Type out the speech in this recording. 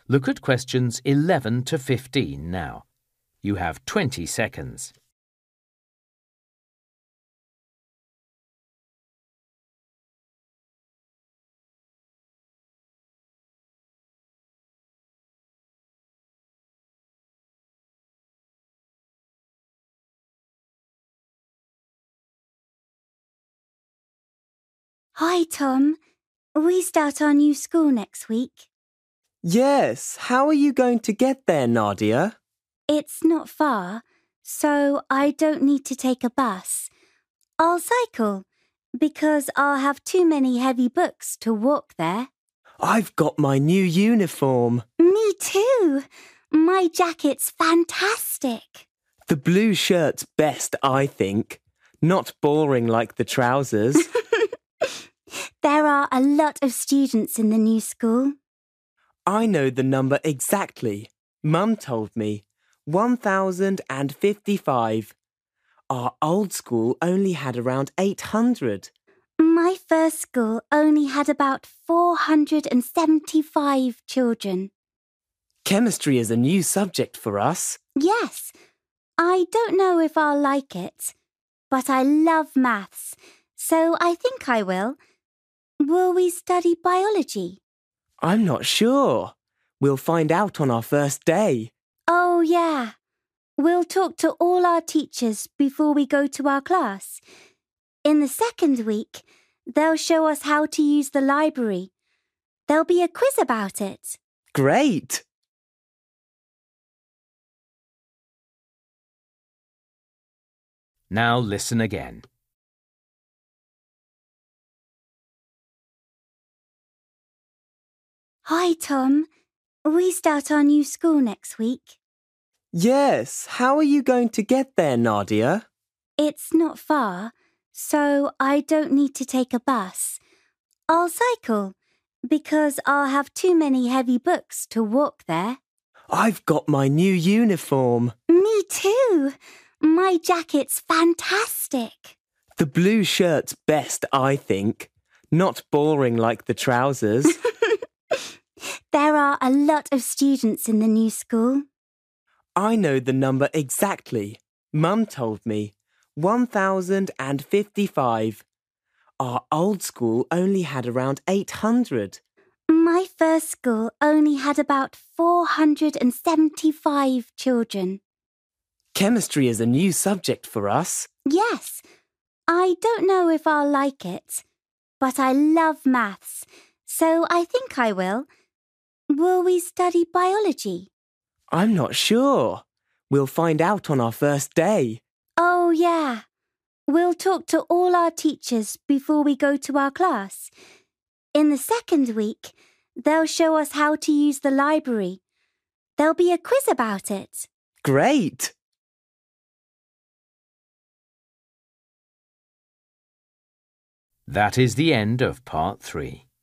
Look at questions 11 to 15 now. You have 20 seconds. Hi, Tom. We start our new school next week. Yes, how are you going to get there, Nadia? It's not far, so I don't need to take a bus. I'll cycle, because I'll have too many heavy books to walk there. I've got my new uniform. Me too. My jacket's fantastic. The blue shirt's best, I think. Not boring like the trousers. There are a lot of students in the new school. I know the number exactly. Mum told me. 1,055. Our old school only had around 800. My first school only had about 475 children. Chemistry is a new subject for us. Yes, I don't know if I'll like it, but I love maths, so I think I will. Will we study biology? I'm not sure. We'll find out on our first day. Oh, yeah. We'll talk to all our teachers before we go to our class. In the second week, they'll show us how to use the library. There'll be a quiz about it. Great! Now listen again. Hi, Tom. We start our new school next week. Yes, how are you going to get there, Nadia? It's not far, so I don't need to take a bus. I'll cycle, because I'll have too many heavy books to walk there. I've got my new uniform. Me too. My jacket's fantastic. The blue shirt's best, I think. Not boring like the trousers. There are a lot of students in the new school. I know the number exactly. Mum told me. 1,055. Our old school only had around 800. My first school only had about 475 children. Chemistry is a new subject for us. Yes, I don't know if I'll like it, but I love maths, so I think I will. Will we study biology? I'm not sure. We'll find out on our first day. Oh, yeah. We'll talk to all our teachers before we go to our class. In the second week, they'll show us how to use the library. There'll be a quiz about it. Great! That is the end of part 3.